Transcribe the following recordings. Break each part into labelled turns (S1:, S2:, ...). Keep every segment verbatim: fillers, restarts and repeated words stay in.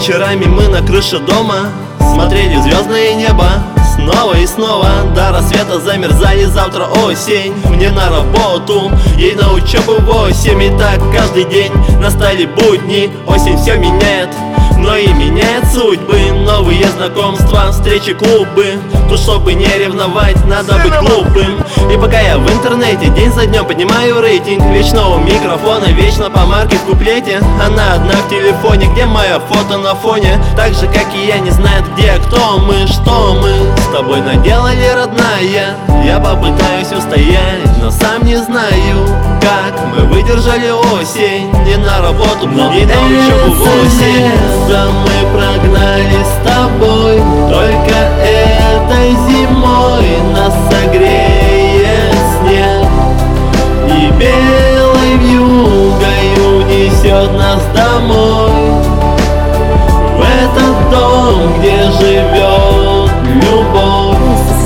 S1: Вечерами мы на крыше дома смотрели звездное небо снова и снова. До рассвета замерзали, завтра осень. Мне на работу, ей на учебу восемь. И так каждый день настали будни. Осень все меняет, но и меняет судьбы. Новые знакомства, встречи, клубы. Тут чтобы не ревновать, надо быть глупым. И пока я в интернете день за днем поднимаю рейтинг, вечно у микрофона, вечно по марке в куплете. Она одна в телефоне, где мое фото на фоне. Так же как и я не знает где, кто мы, что мы с тобой наделали, родная. Я попытаюсь устоять, но сам не знаю, как мы выдержали осень. Не на работу, но и на учебу восемь. Мы прогнали с тобой, только этой зимой нас согреет снег, и белой вьюгой унесет нас домой, в этот дом, где живет любовь.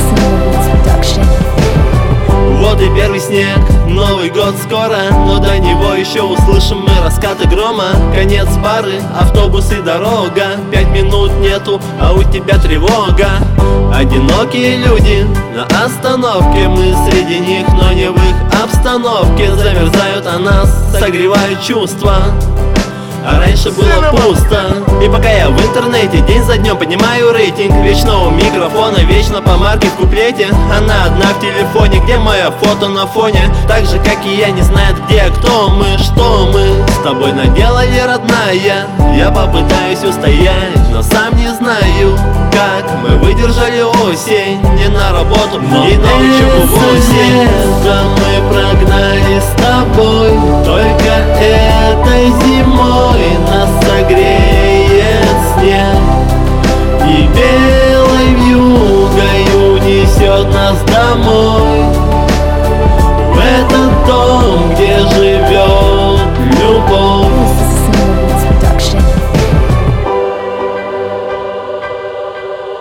S1: Вот и первый снег, Новый год скоро, но до него еще услышим мы раскаты грома. Конец пары, автобус и дорога, пять минут нету, а у тебя тревога. Одинокие люди на остановке, мы среди них, но не в их обстановке. Замерзают, а нас согревают чувства, а раньше было пусто. И пока я в интернете день за днем поднимаю рейтинг, вечно у микрофона, вечно по марке в куплете. Она одна в телефоне, где мое фото на фоне. Так же как и я не знает где, кто мы, что мы с тобой наделали, родная. Я попытаюсь устоять, но сам не знаю, как мы выдержали осень. Не на работу, но и на учебу восемь. Мы прогнали с тобой, только этой зимой